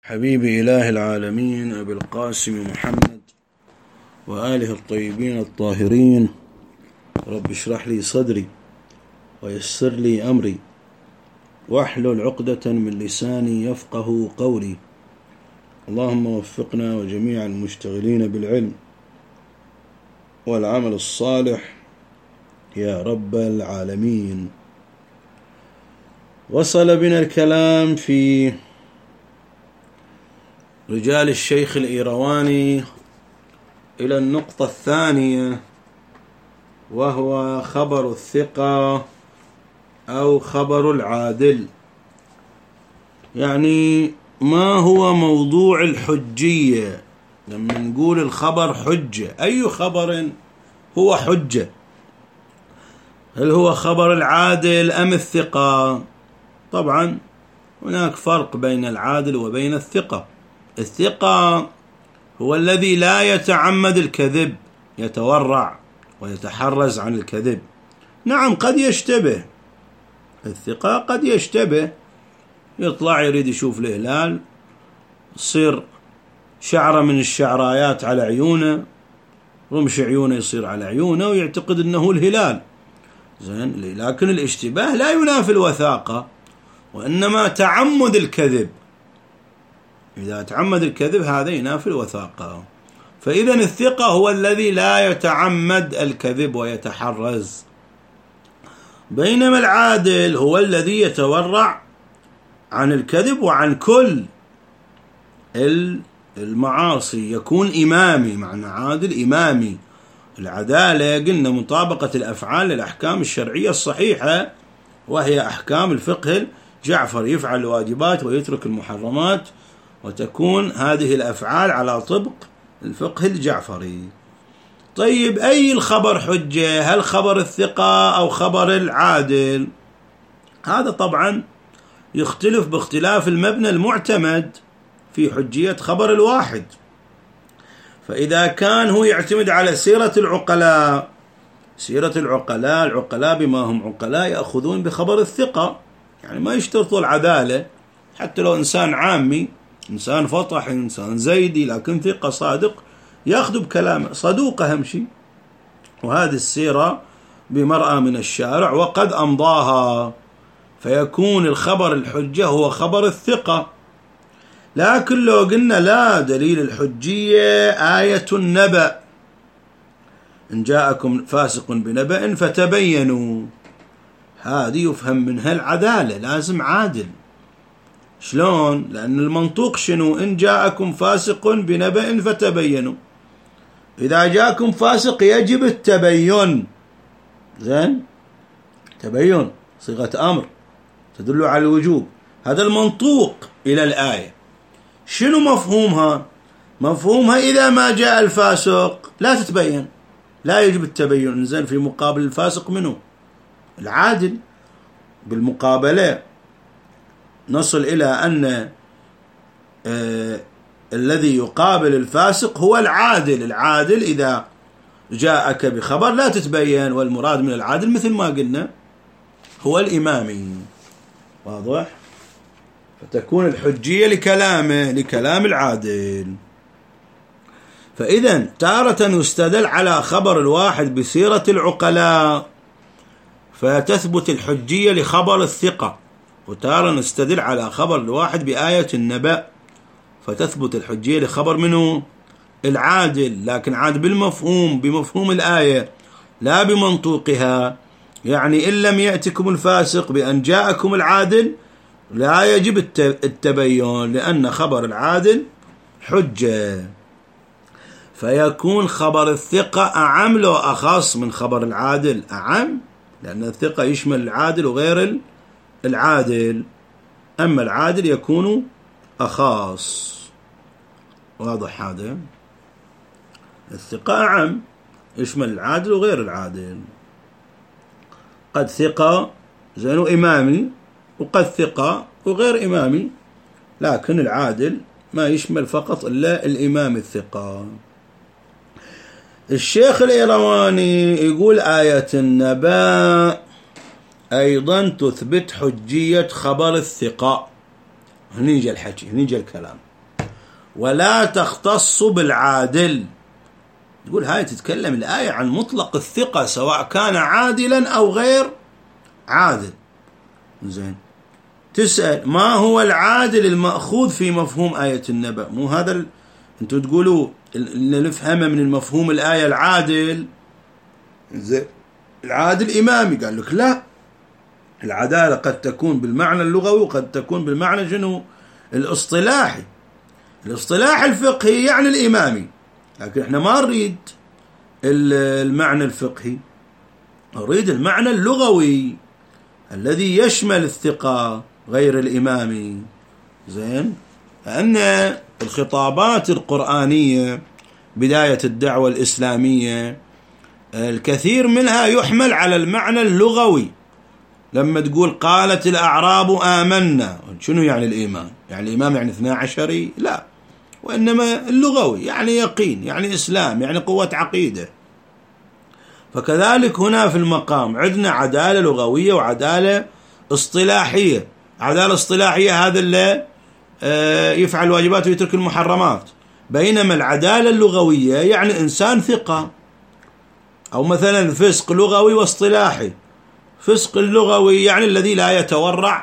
حبيب إله العالمين أبي القاسم محمد وآله الطيبين الطاهرين. رب اشرح لي صدري ويسر لي أمري واحلل عقدة من لساني يفقه قولي. اللهم وفقنا وجميع المشتغلين بالعلم والعمل الصالح يا رب العالمين. وصل بنا الكلام في رجال الشيخ الإيرواني إلى النقطة الثانية، وهو خبر الثقة أو خبر العادل. يعني ما هو موضوع الحجية؟ لما نقول الخبر حجة، أي خبر هو حجة؟ هل هو خبر العادل أم الثقة؟ طبعا هناك فرق بين العادل وبين الثقة. الثقة هو الذي لا يتعمد الكذب، يتورع ويتحرز عن الكذب. نعم قد يشتبه، الثقة قد يشتبه، يطلع يريد يشوف الهلال، يصير شعرة من الشعرايات على عيونه، رمش عيونه يصير على عيونه ويعتقد أنه الهلال. زين، لكن الاشتباه لا ينافي الوثاقة، وإنما تعمد الكذب. إذا تعمد الكذب هذا ينافي الوثاقة. فإذا الثقة هو الذي لا يتعمد الكذب ويتحرز، بينما العادل هو الذي يتورع عن الكذب وعن كل المعاصي، يكون إمامي. معنى عادل إمامي. العدالة قلنا مطابقة الأفعال للأحكام الشرعية الصحيحة، وهي أحكام الفقه الجعفري، يفعل الواجبات ويترك المحرمات، وتكون هذه الأفعال على طبق الفقه الجعفري. طيب أي الخبر حجة؟ هل خبر الثقة أو خبر العادل؟ هذا طبعا يختلف باختلاف المبنى المعتمد في حجية خبر الواحد. فإذا كان هو يعتمد على سيرة العقلاء، العقلاء بما هم عقلاء يأخذون بخبر الثقة، يعني ما يشترطوا العدالة، حتى لو إنسان عامي، إنسان فطحي، إنسان زيدي، لكن ثقة صادق يأخذ بكلامه، صدوق أهم شيء. وهذه السيرة بمرأة من الشارع وقد أمضاها، فيكون الخبر الحجة هو خبر الثقة. لكن لو قلنا لا، دليل الحجية آية النبأ، إن جاءكم فاسق بنبأ فتبينوا، هذه يفهم منها العدالة، لازم عادل. شلون؟ لأن المنطوق شنو؟ إن جاءكم فاسق بنبأ فتبينوا. إذا جاءكم فاسق يجب التبين. زين، تبين صيغة أمر تدل على الوجوب، هذا المنطوق إلى الآية. شنو مفهومها؟ مفهومها إذا ما جاء الفاسق لا تتبين، لا يجب التبين. زين، في مقابل الفاسق منه العادل. بالمقابلة نصل إلى أن الذي يقابل الفاسق هو العادل. العادل إذا جاءك بخبر لا تتبين، والمراد من العادل مثل ما قلنا هو الإمامي. واضح؟ فتكون الحجية لكلام العادل. فإذا تارة يستدل على خبر الواحد بسيرة العقلاء فتثبت الحجية لخبر الثقة، وتارة نستدل على خبر الواحد بآية النبأ فتثبت الحجية لخبر منه العادل، لكن عاد بمفهوم الآية لا بمنطوقها. يعني إن لم يأتكم الفاسق بأن جاءكم العادل لا يجب التبين، لأن خبر العادل حجة. فيكون خبر الثقة أعم لو أخص من خبر العادل؟ أعم، لأن الثقة يشمل العادل وغير العادل، أما العادل يكون أخص. واضح هذا؟ الثقة أعم، يشمل العادل وغير العادل. قد ثقة زين إمامي، وقد ثقة وغير إمامي، لكن العادل ما يشمل فقط إلا الإمام الثقة. الشيخ الإيرواني يقول آية النبأ أيضا تثبت حجية خبر الثقة. هنيجي الحكي، هنيجي الكلام. ولا تختص بالعادل. تقول هاي تتكلم الآية عن مطلق الثقة سواء كان عادلا أو غير عادل. زين، تسأل ما هو العادل المأخوذ في مفهوم آية النبأ؟ مو هذا انتوا تقولوا اللي نفهمه من المفهوم الآية العادل. زين، العادل إمامي. قال لك لا، العدالة قد تكون بالمعنى اللغوي وقد تكون بالمعنى شنو؟ الاصطلاحي. الاصطلاح الفقهي يعني الإمامي، لكن احنا ما نريد المعنى الفقهي، نريد المعنى اللغوي الذي يشمل الثقة غير الإمامي. زين، لأن الخطابات القرآنية بداية الدعوة الإسلامية الكثير منها يحمل على المعنى اللغوي. لما تقول قالت الأعراب آمنا، شنو يعني الإيمان؟ يعني الإيمان يعني 12؟ لا، وإنما اللغوي يعني يقين، يعني إسلام، يعني قوة عقيدة. فكذلك هنا في المقام عندنا عدالة لغوية وعدالة اصطلاحية. عدالة اصطلاحية هذا اللي يفعل الواجبات ويترك المحرمات، بينما العدالة اللغوية يعني إنسان ثقة. أو مثلا فسق لغوي واصطلاحي. فسق اللغوي يعني الذي لا يتورع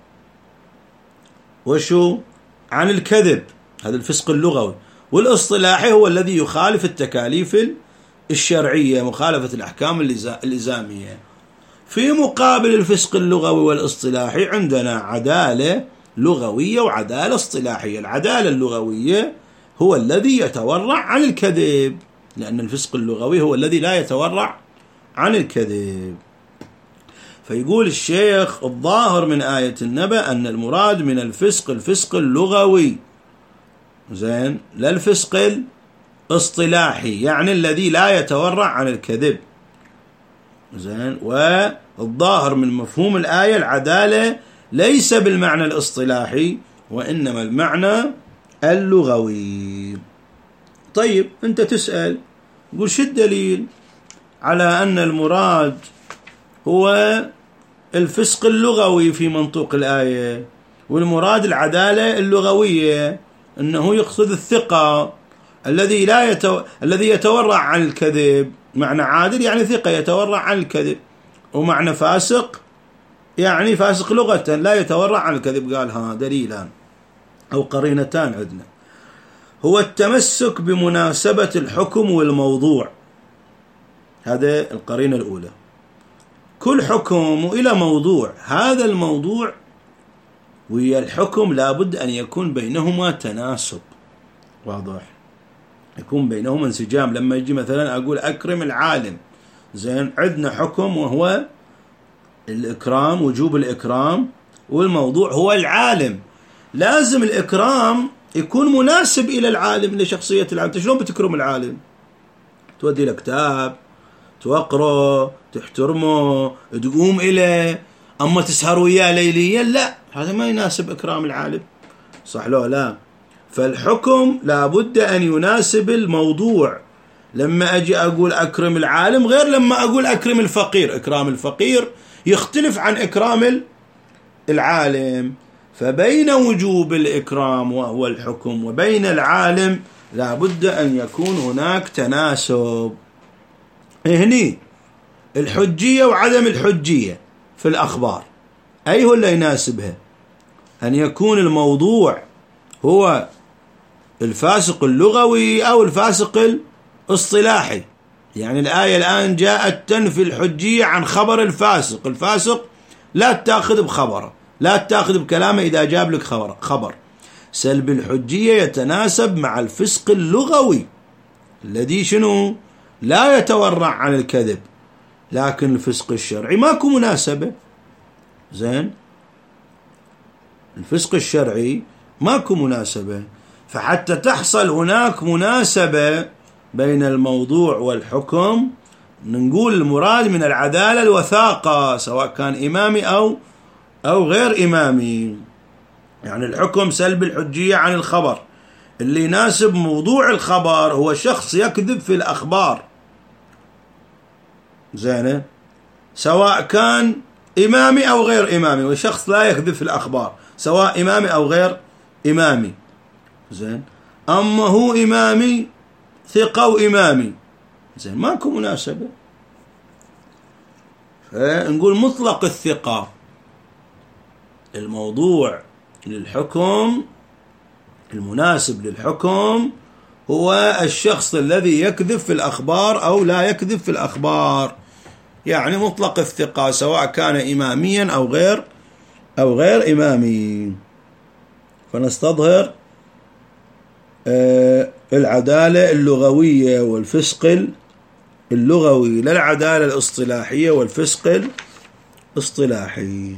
وشو عن الكذب، هذا الفسق اللغوي. والاصطلاحي هو الذي يخالف التكاليف الشرعية، مخالفة الأحكام الإلزامية. في مقابل الفسق اللغوي والاصطلاحي عندنا عدالة لغوية وعدالة اصطلاحية. العدالة اللغوية هو الذي يتورع عن الكذب، لأن الفسق اللغوي هو الذي لا يتورع عن الكذب. فيقول الشيخ الظاهر من آية النبأ أن المراد من الفسق اللغوي. زين، لا الفسق الاصطلاحي يعني الذي لا يتورع عن الكذب. زين، والظاهر من مفهوم الآية العدالة ليس بالمعنى الاصطلاحي وإنما المعنى اللغوي. طيب أنت تسأل تقول شو الدليل على أن المراد هو الفسق اللغوي في منطوق الآية، والمراد العدالة اللغوية، أنه يقصد الثقة الذي يتورع عن الكذب. معنى عادل يعني ثقة يتورع عن الكذب، ومعنى فاسق يعني فاسق لغة لا يتورع عن الكذب. قال ها دليلان أو قرينتان عندنا. هو التمسك بمناسبة الحكم والموضوع، هذا القرينة الأولى. كل حكم إلى موضوع، هذا الموضوع ويا الحكم لابد أن يكون بينهما تناسب واضح، يكون بينهما انسجام. لما يجي مثلا أقول أكرم العالم، زين، عندنا حكم وهو الإكرام، وجوب الإكرام، والموضوع هو العالم. لازم الإكرام يكون مناسب إلى العالم، لشخصية العالم. شلون بتكرم العالم؟ تودي له كتاب، توقره، تحترمه، تقوم إليه. أما تسهر وياه ليليا لا، هذا ما يناسب إكرام العالم، صح لو لا؟ فالحكم لابد أن يناسب الموضوع. لما أجي أقول أكرم العالم غير لما أقول أكرم الفقير. إكرام الفقير يختلف عن إكرام العالم. فبين وجوب الإكرام وهو الحكم وبين العالم لابد أن يكون هناك تناسب. هني الحجية وعدم الحجية في الأخبار أي هو اللي يناسبها؟ أن يكون الموضوع هو الفاسق اللغوي أو الفاسق الاصطلاحي. يعني الآية الآن جاءت تنفي الحجية عن خبر الفاسق. الفاسق لا تأخذ بخبره، لا تأخذ بكلامه إذا جاب لك خبر. سلب الحجية يتناسب مع الفسق اللغوي الذي شنو؟ لا يتورع عن الكذب. لكن الفسق الشرعي ماكو مناسبة. زين، الفسق الشرعي ماكو مناسبة. فحتى تحصل هناك مناسبة بين الموضوع والحكم نقول المراد من العدالة الوثاقة، سواء كان إمامي أو غير إمامي. يعني الحكم سلب الحجية عن الخبر، اللي يناسب موضوع الخبر هو شخص يكذب في الأخبار. زين، سواء كان إمامي أو غير إمامي، وشخص لا يكذب في الأخبار سواء إمامي أو غير إمامي. زين، أما هو إمامي ثقة وإمامي، زين ماكو مناسبة. فنقول مطلق الثقة الموضوع للحكم المناسب للحكم هو الشخص الذي يكذب في الأخبار أو لا يكذب في الأخبار، يعني مطلق الثقة سواء كان إماميا أو غير إمامي. فنستظهر العدالة اللغوية والفسق اللغوي، لا العدالة الاصطلاحية والفسق الاصطلاحي.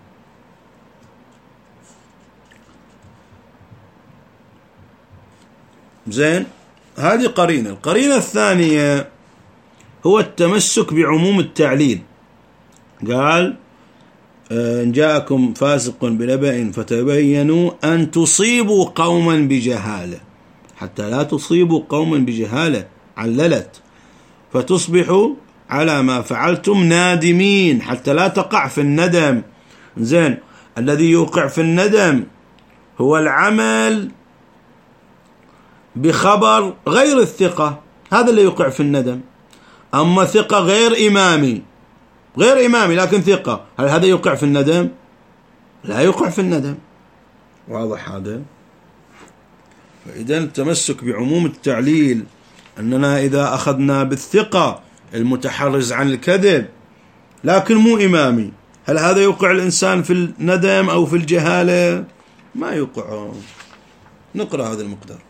زين، هذه قرينة. القرينة الثانية هو التمسك بعموم التعليل. قال إن جاءكم فاسق بنبأ فتبينوا أن تصيبوا قوما بجهالة، حتى لا تصيبوا قوما بجهالة، عللت، فتصبحوا على ما فعلتم نادمين، حتى لا تقع في الندم. زين، الذي يوقع في الندم هو العمل بخبر غير الثقة، هذا اللي يوقع في الندم. أما ثقة غير إمامي لكن ثقة، هل هذا يوقع في الندم؟ لا يوقع في الندم. واضح هذا؟ فإذا التمسك بعموم التعليل أننا إذا أخذنا بالثقة المتحرز عن الكذب لكن مو إمامي، هل هذا يوقع الإنسان في الندم أو في الجهالة؟ ما يوقع. نقرأ هذا المقدار.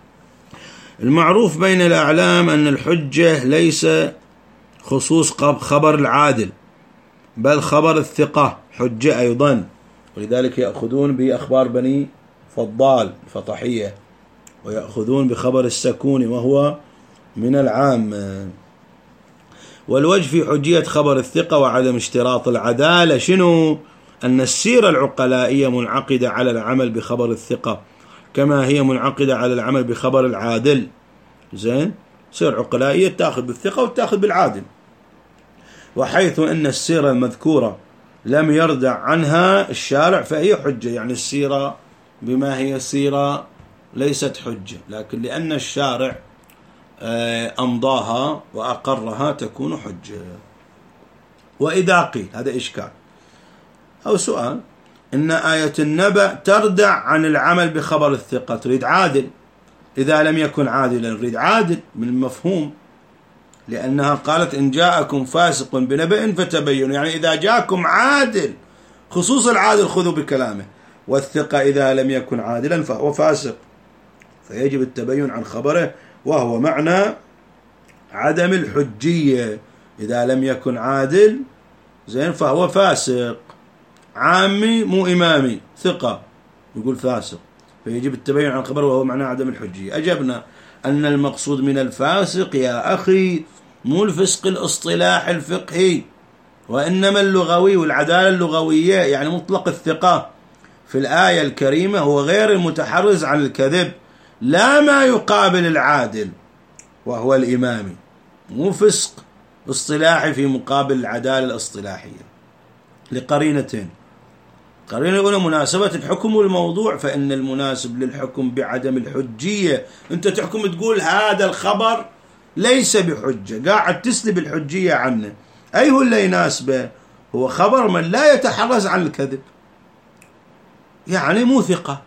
المعروف بين الأعلام أن الحجة ليس خصوص خبر العادل، بل خبر الثقة حجة أيضا، ولذلك يأخذون بأخبار بني فضال فطحية، ويأخذون بخبر السكون وهو من العام. والوجه في حجية خبر الثقة وعدم اشتراط العدالة شنو؟ أن السيرة العقلائية منعقدة على العمل بخبر الثقة كما هي منعقدة على العمل بخبر العادل. زين، سيرة عقلائية تأخذ بالثقة وتأخذ بالعادل. وحيث أن السيرة المذكورة لم يردع عنها الشارع فهي حجة، يعني السيرة بما هي سيرة ليست حجة، لكن لأن الشارع أمضاها وأقرها تكون حجة. وإذا قيل، هذا إشكال أو سؤال، إن آية النبأ تردع عن العمل بخبر الثقة، تريد عادل، إذا لم يكن عادلا نريد عادل من المفهوم، لأنها قالت إن جاءكم فاسق بنبأ فتبينوا، يعني إذا جاءكم عادل، خصوص العادل خذوا بكلامه، والثقة إذا لم يكن عادلا فهو فاسق، فيجب التبين عن خبره، وهو معنى عدم الحجية. إذا لم يكن عادل زين فهو فاسق، عامي مو إمامي، ثقة يقول فاسق، فيجب التبين عن خبره وهو معنى عدم الحجية. أجبنا أن المقصود من الفاسق يا أخي مو الفسق الاصطلاح الفقهي، وإنما اللغوي والعدالة اللغوية، يعني مطلق الثقة في الآية الكريمة هو غير المتحرز عن الكذب، لا ما يقابل العادل وهو الإمامي، مو فسق اصطلاحي في مقابل العدالة الاصطلاحية. لقرينتين: قرينة الأولى مناسبة الحكم والموضوع، فإن المناسب للحكم بعدم الحجية، أنت تحكم تقول هذا الخبر ليس بحجة، قاعد تسلب الحجية عنه، أي هو اللي يناسبه؟ هو خبر من لا يتحرز عن الكذب، يعني مو ثقة،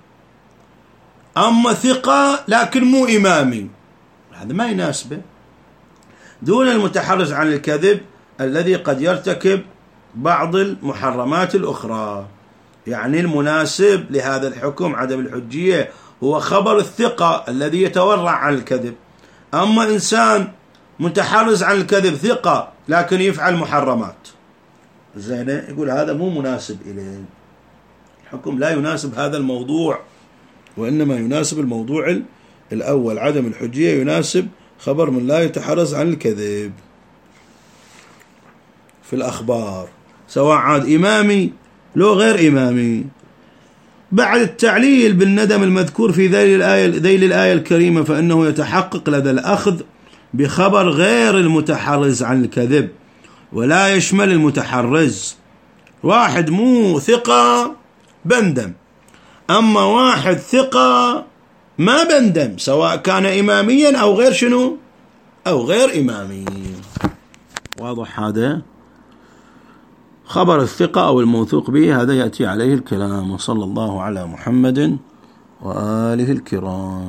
أما ثقة لكن مو إمامي، هذا ما يناسبه. دون المتحرز عن الكذب الذي قد يرتكب بعض المحرمات الأخرى، يعني المناسب لهذا الحكم عدم الحجية هو خبر الثقة الذي يتورع عن الكذب. أما إنسان متحرز عن الكذب ثقة لكن يفعل محرمات، زين، يقول هذا مو مناسب إليه، الحكم لا يناسب هذا الموضوع، وإنما يناسب الموضوع الأول عدم الحجية، يناسب خبر من لا يتحرز عن الكذب في الأخبار، سواء عاد إمامي لو غير إمامي. بعد التعليل بالندم المذكور في ذيل الآية الكريمة فإنه يتحقق لدى الأخذ بخبر غير المتحرز عن الكذب، ولا يشمل المتحرز. واحد مو ثقة بندم، أما واحد ثقة ما بندم، سواء كان إماميا أو غير شنو، أو غير إمامي. واضح هذا؟ خبر الثقة أو الموثوق به هذا يأتي عليه الكلام. وصلى الله على محمد وآله الكرام.